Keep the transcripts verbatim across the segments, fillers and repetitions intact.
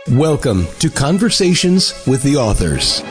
Welcome to Conversations with the Authors.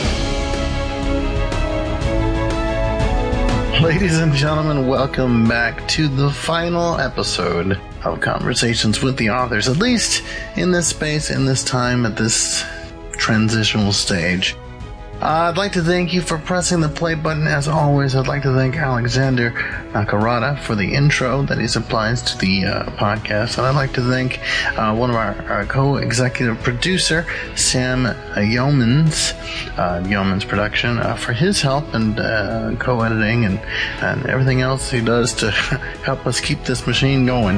Ladies and gentlemen, welcome back to the final episode of Conversations with the Authors, at least in this space, in this time, at this transitional stage. Uh, I'd like to thank you for pressing the play button. As always, I'd like to thank Alexander Nakarada for the intro that he supplies to the uh, podcast. And I'd like to thank uh, one of our, our co-executive producer, Sam Yeomans, uh, Yeomans Production, uh, for his help and uh, co-editing and, and everything else he does to help us keep this machine going.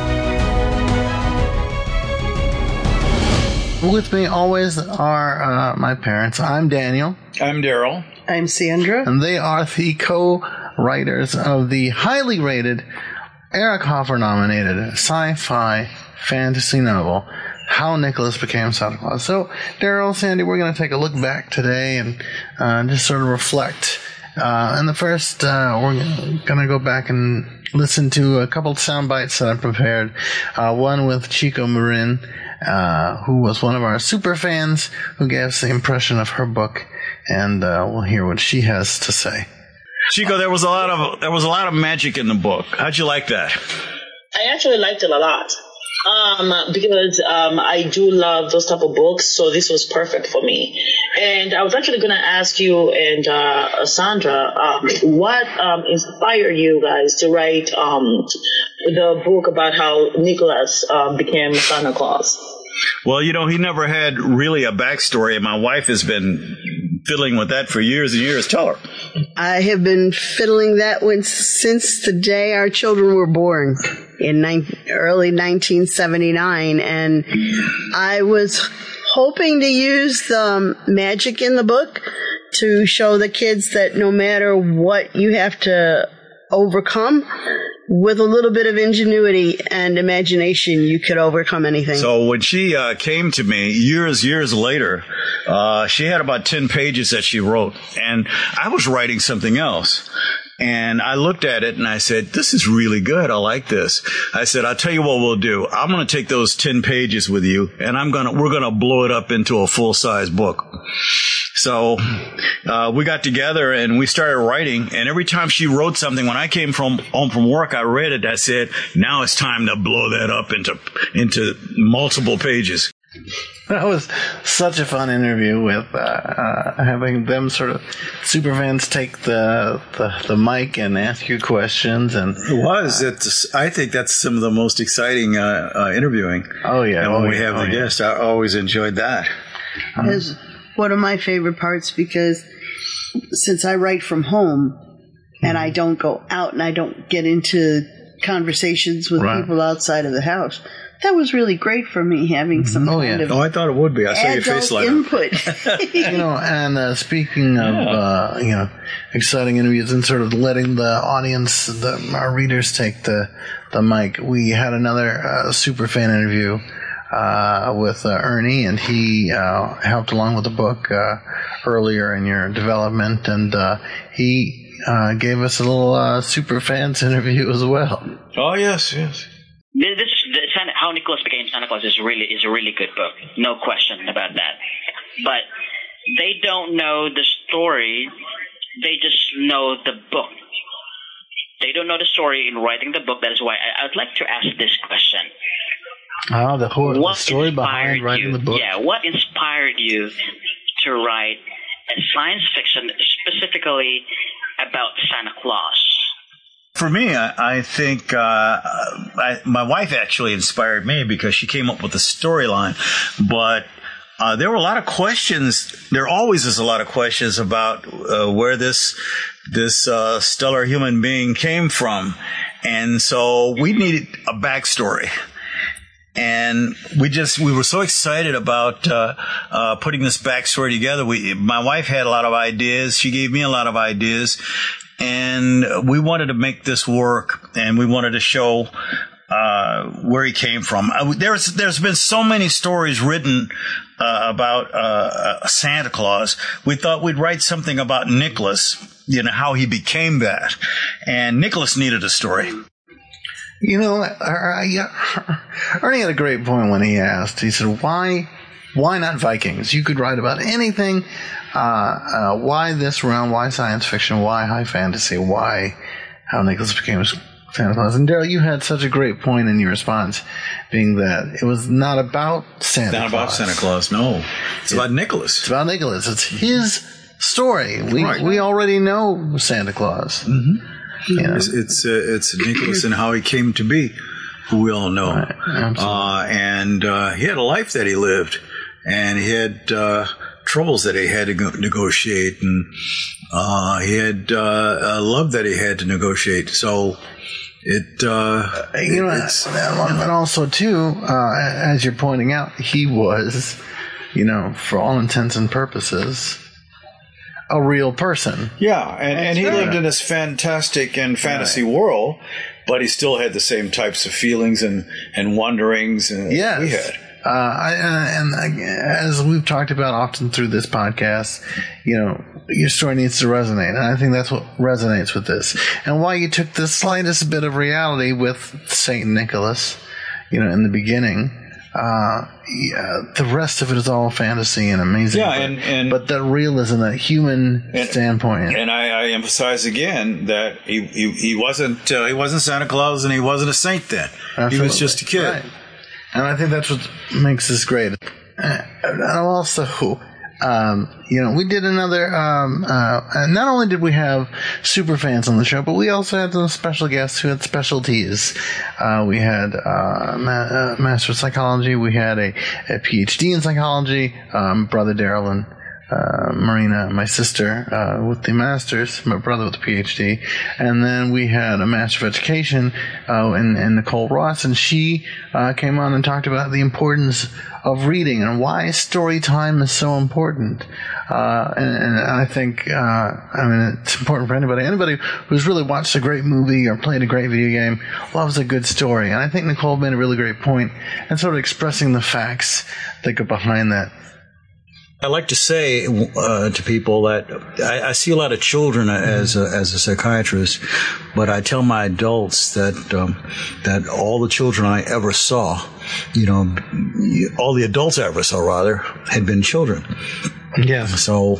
With me always are uh, my parents. I'm Daniel. I'm Daryl. I'm Sandra. And they are the co-writers of the highly rated, Eric Hoffer nominated sci-fi fantasy novel, How Nicholas Became Santa Claus. So, Daryl, Sandy, we're going to take a look back today and uh, just sort of reflect. Uh, and the first, uh, we're going to go back and listen to a couple sound bites that I prepared. Uh, one with Chico Marin, Uh, who was one of our super fans, who gave us the impression of her book, and uh, we'll hear what she has to say. Chico, there was a lot of there was a lot of magic in the book. How'd you like that? I actually liked it a lot um, because um, I do love those type of books, so this was perfect for me. And I was actually going to ask you and uh, Sandra, um, what um, inspired you guys to write um, the book about how Nicholas um, became Santa Claus? Well, you know, he never had really a backstory, and my wife has been fiddling with that for years and years. Tell her. I have been fiddling that one since the day our children were born in ni- early nineteen seventy-nine, and I was hoping to use the magic in the book to show the kids that no matter what you have to overcome, with a little bit of ingenuity and imagination, you could overcome anything. So when she uh, came to me years, years later, uh, she had about ten pages that she wrote, and I was writing something else. And I looked at it and I said, this is really good. I like this. I said, I'll tell you what we'll do. I'm going to take those ten pages with you, and I'm going to, we're going to blow it up into a full-size book. So uh, we got together and we started writing, and every time she wrote something, when I came from home from work, I read it. I said, now it's time to blow that up into into multiple pages. That was such a fun interview with uh, uh, having them sort of super fans take the, the the mic and ask you questions. And it was. It's, I think that's some of the most exciting uh, uh, interviewing. Oh, yeah. And when oh, we yeah, have oh, the yeah. guest, I always enjoyed that. Um, It's one of my favorite parts because since I write from home and I don't go out and I don't get into conversations with Right. people outside of the house, that was really great for me having some Oh, kind yeah. of Oh, I thought it would be. I saw your face adult light up. input. You know, and uh, speaking of, Yeah. uh, you know, exciting interviews and sort of letting the audience, the, our readers take the, the mic, we had another uh, super fan interview uh, with uh, Ernie, and he uh, helped along with the book uh, earlier in your development, and uh, he uh, gave us a little uh, super fans interview as well. Oh, yes, yes. This, this the Santa, How Nicholas Became Santa Claus is really is a really good book, no question about that. But they don't know the story; they just know the book. They don't know the story in writing the book. That is why I, I would like to ask this question: Oh, the, whole, the What story behind inspired writing you? the book. Yeah, what inspired you to write a science fiction specifically about Santa Claus? For me, I, I think uh, I, my wife actually inspired me because she came up with the storyline. But uh, there were a lot of questions. There always is a lot of questions about uh, where this this uh, stellar human being came from, and so we needed a backstory. And we just, we were so excited about, uh, uh, putting this backstory together. We, my wife had a lot of ideas. She gave me a lot of ideas, and we wanted to make this work, and we wanted to show, uh, where he came from. Uh, there's, there's been so many stories written, uh, about, uh, Santa Claus. We thought we'd write something about Nicholas, you know, how he became that. And Nicholas needed a story. You know, Ernie had a great point when he asked. He said, why why not Vikings? You could write about anything. Uh, uh, why this realm? Why science fiction? Why high fantasy? Why how Nicholas became Santa Claus? And Daryl, you had such a great point in your response, being that it was not about Santa Claus. Not about Santa Claus, no. It's it, about Nicholas. It's about Nicholas. It's his story. We right. we already know Santa Claus. Mm-hmm. You know? It's it's, uh, it's Nicholas and how he came to be, who we all know. Right. Uh, and uh, he had a life that he lived, and he had uh, troubles that he had to go- negotiate, and uh, he had uh, a love that he had to negotiate. So it, uh, you know, it's, and also too, uh, as you're pointing out, he was, you know, for all intents and purposes, a real person. Yeah, and, and he lived in this fantastic and fantasy right. world, but he still had the same types of feelings and, and wonderings as yes. we had. Uh, I, and, and as we've talked about often through this podcast, you know, your story needs to resonate. And I think that's what resonates with this. And why you took the slightest bit of reality with Saint Nicholas, you know, in the beginning, uh, yeah, the rest of it is all fantasy and amazing. Yeah, but, and, and but that realism, that human and, standpoint. And I, I emphasize again that he he, he wasn't uh, he wasn't Santa Claus and he wasn't a saint then. Absolutely. He was just a kid. Right. And I think that's what makes this great. And also, um, you know, we did another, um, uh, not only did we have super fans on the show, but we also had some special guests who had specialties. Uh, we had uh, ma- uh, Master of Psychology. We had a, a P H D in Psychology, um, Brother Daryl and Uh, Marina, my sister, uh, with the master's, my brother with the P H D, and then we had a master of education, uh, in, in Nicole Ross, and she uh, came on and talked about the importance of reading and why story time is so important. Uh, and, and I think, uh, I mean, it's important for anybody. Anybody who's really watched a great movie or played a great video game loves a good story. And I think Nicole made a really great point and sort of expressing the facts that go behind that. I like to say uh, to people that I, I see a lot of children as a, as a psychiatrist, but I tell my adults that um, that all the children I ever saw, you know, all the adults I ever saw, rather, had been children. Yeah. So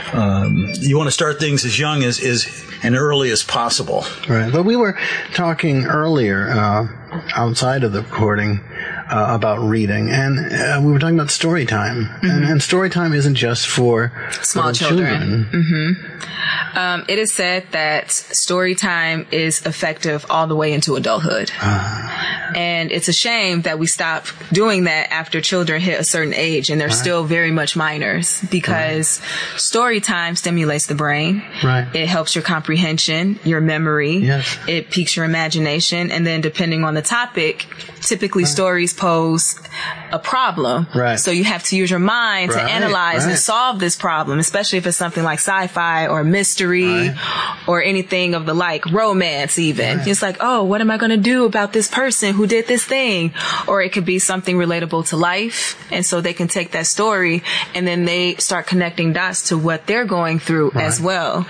um, you want to start things as young as, as and early as possible. Right. But we were talking earlier uh, outside of the recording uh, about reading, and uh, we were talking about story time. Mm-hmm. And, and story time isn't just for small children. children. Mm-hmm. Um, it is said that story time is effective all the way into adulthood. Uh, and it's a shame that we stop doing that after children hit a certain age and they're right. still very much minors, because right. story time stimulates the brain. Right. It helps your comprehension, your memory. Yes. It piques your imagination. And then depending on the topic, typically right. stories pose a problem. Right. So you have to use your mind right. to analyze right. and solve this problem, especially if it's something like sci-fi or mystery right. or anything of the like, romance even. Right. It's like, oh, what am I going to do about this person who did this thing? Or it could be something relatable to life. And so they can take that story and then they start connecting dots to what they're going through right. as well.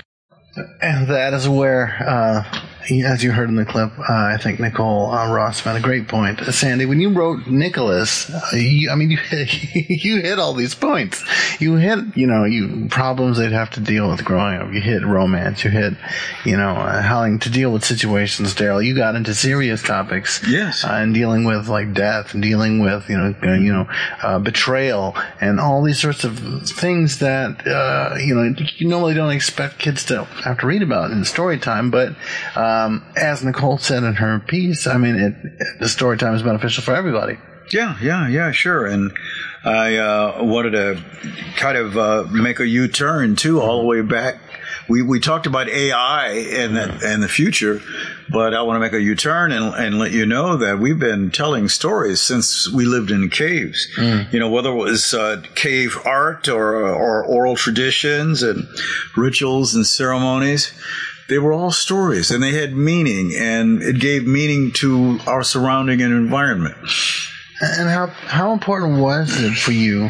And that is where, uh, as you heard in the clip, uh, I think Nicole uh, Ross made a great point. Uh, Sandy, when you wrote Nicholas, uh, you, I mean, you hit, you hit all these points. You hit, you know, you problems they'd have to deal with growing up. You hit romance. You hit, you know, uh, having to deal with situations. Daryl, you got into serious topics. Yes. Uh, and dealing with like death and dealing with, you know, uh, you know, uh, betrayal and all these sorts of things that, uh, you know, you normally don't expect kids to have to read about in story time, but. Uh, Um, as Nicole said in her piece, I mean, it, it, the story time is beneficial for everybody. Yeah, yeah, yeah, sure. And I uh, wanted to kind of uh, make a U-turn, too, all the way back. We we talked about A I and the, and the future, but I want to make a U-turn and, and let you know that we've been telling stories since we lived in caves. Mm. You know, whether it was uh, cave art or, or oral traditions and rituals and ceremonies. They were all stories, and they had meaning, and it gave meaning to our surrounding and environment. And how how important was it for you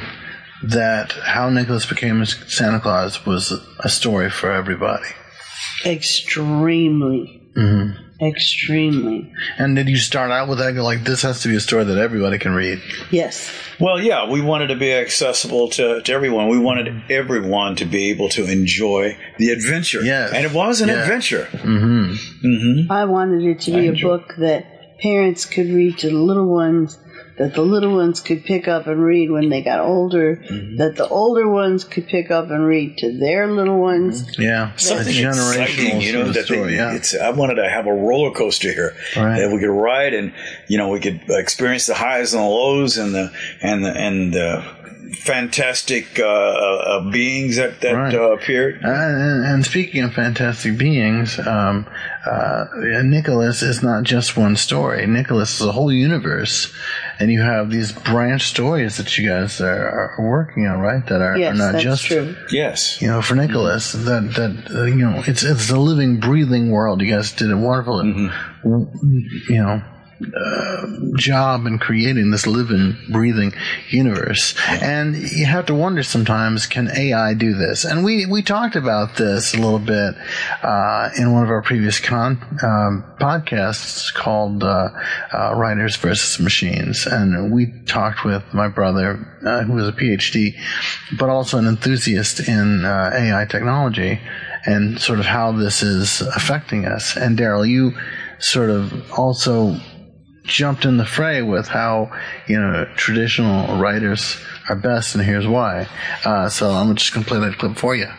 that How Nicholas Became Santa Claus was a story for everybody? Extremely. Mm-hmm. Extremely. And did you start out with that? Like, this has to be a story that everybody can read. Yes. Well, yeah, we wanted to be accessible to, to everyone. We wanted everyone to be able to enjoy the adventure. Yes. And it was an Yeah. adventure. Mm-hmm. Mm-hmm. I wanted it to be a book that parents could read to the little ones, that the little ones could pick up and read when they got older, mm-hmm. that the older ones could pick up and read to their little ones. Yeah, something generational, exciting, you know. That story, they, yeah. it's, I wanted to have a roller coaster here right. that we could ride, and you know, we could experience the highs and the lows, and the and the and the fantastic uh, uh, beings that that right. uh, appeared. And, and speaking of fantastic beings, um, uh, Nicholas is not just one story. Nicholas is a whole universe. And you have these branch stories that you guys are, are working on, right? That are, yes, are not that's just, true. Yes, you know, for Nicholas, mm-hmm. that that uh, you know, it's it's a living, breathing world. You guys did a wonderful, mm-hmm. you know, uh, job in creating this living, breathing universe. And you have to wonder sometimes, can A I do this? And we we talked about this a little bit uh, in one of our previous con um, podcasts called uh, uh, Writers versus Machines. And we talked with my brother, uh, who is a P H D, but also an enthusiast in uh, A I technology, and sort of how this is affecting us. And Daryl, you sort of also jumped in the fray with how, you know, traditional writers are best, and here's why. Uh, so I'm just going to play that clip for you.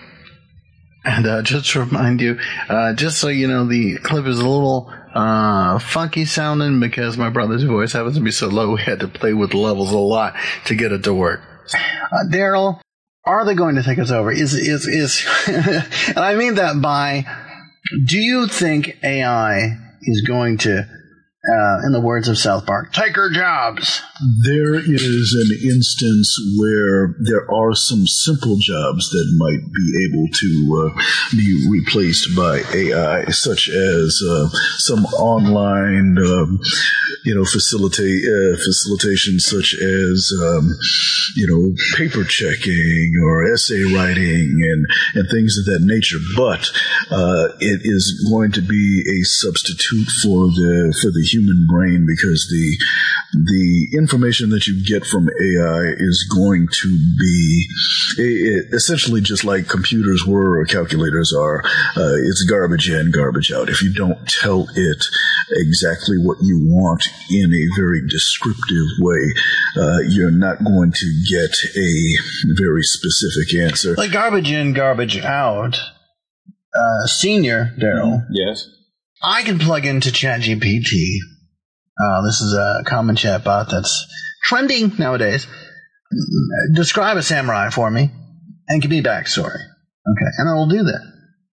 And uh, just to remind you, uh, just so you know, the clip is a little uh, funky sounding because my brother's voice happens to be so low, we had to play with levels a lot to get it to work. Uh, Daryl, are they going to take us over? Is is is? And I mean that by, do you think A I is going to, Uh, in the words of South Park, take our jobs? There is an instance where there are some simple jobs that might be able to uh, be replaced by A I, such as uh, some online, um, you know, facilitate uh, facilitation, such as um, you know, paper checking or essay writing and and things of that nature. But uh, it is going to be a substitute for the for the human brain, because the the information that you get from A I is going to be essentially just like computers were or calculators are. Uh, it's garbage in, garbage out. If you don't tell it exactly what you want in a very descriptive way, uh, you're not going to get a very specific answer. Like garbage in, garbage out. Uh, senior Daryl. Yes. I can plug into ChatGPT. Uh, this is a common chat bot that's trending nowadays. Describe a samurai for me and give me a backstory. Okay, and I will do that.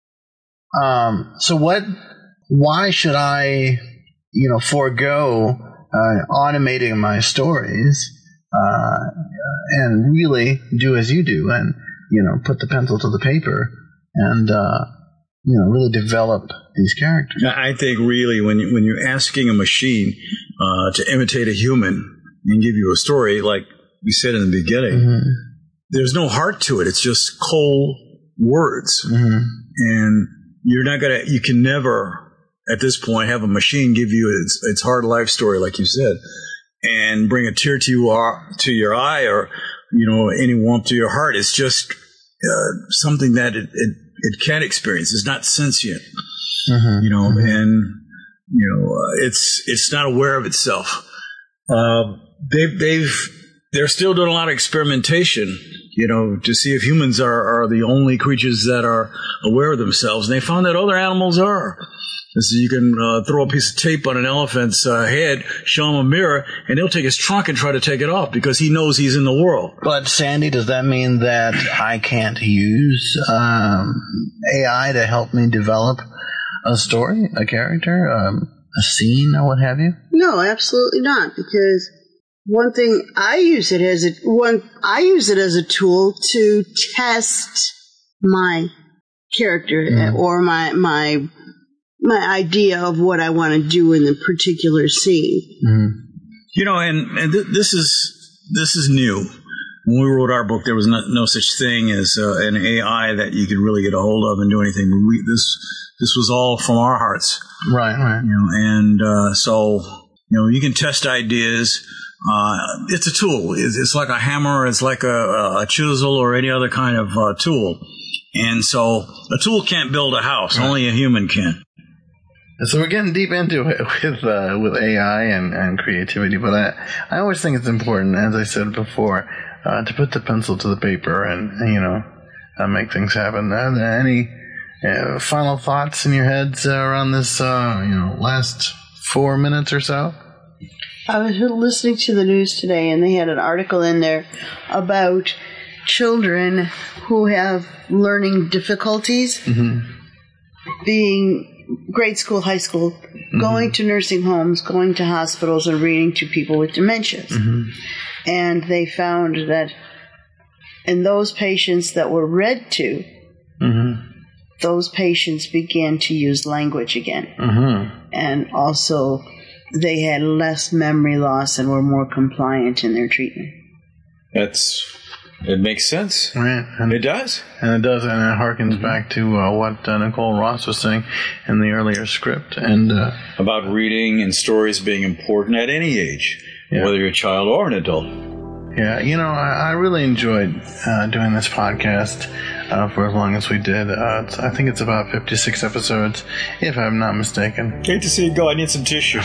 Um, so what, why should I, you know, forego uh, automating my stories uh, and really do as you do and, you know, put the pencil to the paper and, uh, you know, really develop these characters? I think really when you, when you're asking a machine uh, to imitate a human and give you a story, like we said in the beginning, mm-hmm. there's no heart to it. It's just cold words, mm-hmm. and you're not gonna. You can never, at this point, have a machine give you its, its hard life story, like you said, and bring a tear to you to your eye, or you know, any warmth to your heart. It's just uh, something that it, it it can't experience. It's not sentient. Mm-hmm. You know, mm-hmm. and you know, uh, it's it's not aware of itself. Uh, they've they've they're still doing a lot of experimentation, you know, to see if humans are, are the only creatures that are aware of themselves, and they found that other animals are. So you can uh, throw a piece of tape on an elephant's uh, head, show him a mirror, and he'll take his trunk and try to take it off because he knows he's in the world. But, Sandy, does that mean that I can't use um, A I to help me develop a story, a character, um, a scene, or what have you? No, absolutely not. Because one thing I use it as a one I use it as a tool to test my character mm. or my my. my idea of what I want to do in the particular scene. Mm-hmm. You know, and, and th- this is this is new. when we wrote our book, there was no, no such thing as uh, an A I that you could really get a hold of and do anything. We, this this was all from our hearts, right? Right. You know, and uh, so you know, you can test ideas. Uh, it's a tool. It's, it's like a hammer. It's like a, a chisel or any other kind of uh, tool. And so a tool can't build a house. Right. Only a human can. So we're getting deep into it with uh, with A I and, and creativity, but I I always think it's important, as I said before, uh, to put the pencil to the paper and, and you know uh, make things happen. Are there any uh, final thoughts in your heads uh, around this uh, you know last four minutes or so? I was listening to the news today, and they had an article in there about children who have learning difficulties, mm-hmm. being grade school, high school, mm-hmm. going to nursing homes, going to hospitals, and reading to people with dementias. Mm-hmm. And they found that in those patients that were read to, mm-hmm. those patients began to use language again. Mm-hmm. And also, they had less memory loss and were more compliant in their treatment. That's... It makes sense. Right. And it does. And it does, and it harkens mm-hmm. back to uh, what uh, Nicole Ross was saying in the earlier script. and uh, About reading and stories being important at any age, yeah. whether you're a child or an adult. Yeah, you know, I, I really enjoyed uh, doing this podcast uh, for as long as we did. Uh, it's, I think it's about fifty-six episodes, if I'm not mistaken. Hate to see you go. I need some tissue.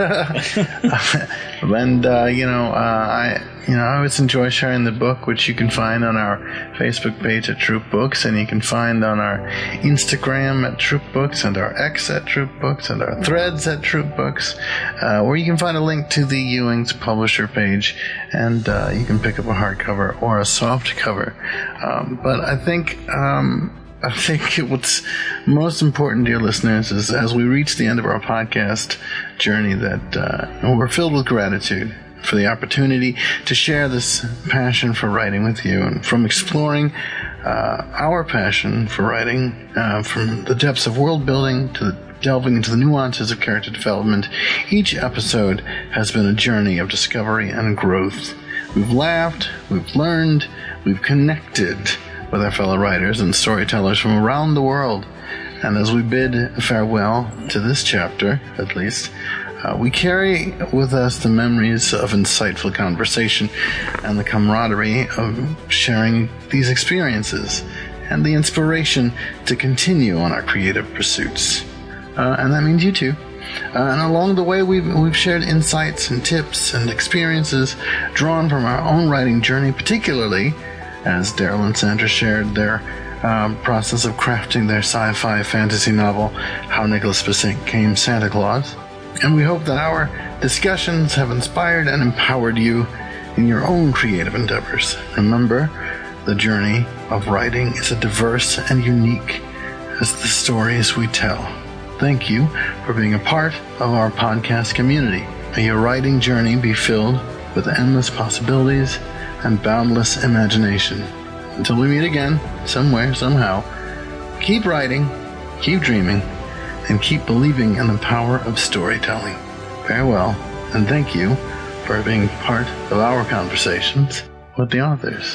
And, uh, you know, uh, I... You know, I always enjoy sharing the book, which you can find on our Facebook page at Troop Books, and you can find on our Instagram at Troop Books, and our X at Troop Books, and our Threads at Troop Books, uh, where you can find a link to the Ewing's publisher page, and uh, you can pick up a hardcover or a soft cover. Um, but I think... Um, I think what's most important, dear listeners, is as we reach the end of our podcast journey, that uh, we're filled with gratitude for the opportunity to share this passion for writing with you, and from exploring uh, our passion for writing, uh, from the depths of world building to the delving into the nuances of character development. Each episode has been a journey of discovery and growth. We've laughed, we've learned, we've connected with our fellow writers and storytellers from around the world. And as we bid farewell to this chapter, at least, Uh, we carry with us the memories of insightful conversation and the camaraderie of sharing these experiences, and the inspiration to continue on our creative pursuits. Uh, and that means you too. Uh, and along the way, we've, we've shared insights and tips and experiences drawn from our own writing journey, particularly as Daryl and Sandra shared their um, process of crafting their sci-fi fantasy novel, How Nicholas Became Santa Claus. And we hope that our discussions have inspired and empowered you in your own creative endeavors. Remember, the journey of writing is as diverse and unique as the stories we tell. Thank you for being a part of our podcast community. May your writing journey be filled with endless possibilities and boundless imagination. Until we meet again, somewhere, somehow, keep writing, keep dreaming, and keep believing in the power of storytelling. Farewell, and thank you for being part of our conversations with the authors.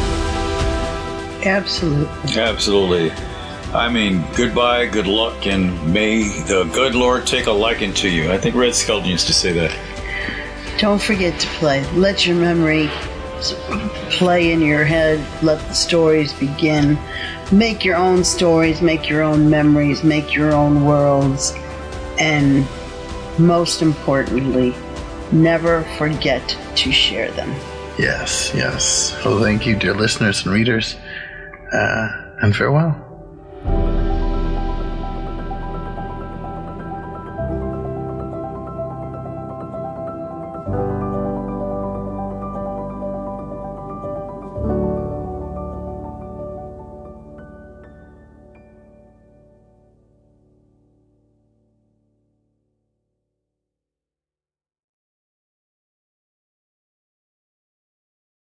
Absolutely. Absolutely. I mean, goodbye, good luck, and may the good Lord take a liking to you. I think Red Skelton used to say that. Don't forget to play. Let your memory play in your head. Let the stories begin. Make your own stories, make your own memories, make your own worlds, and most importantly, never forget to share them. Yes, yes. Well, thank you, dear listeners and readers, uh, and farewell.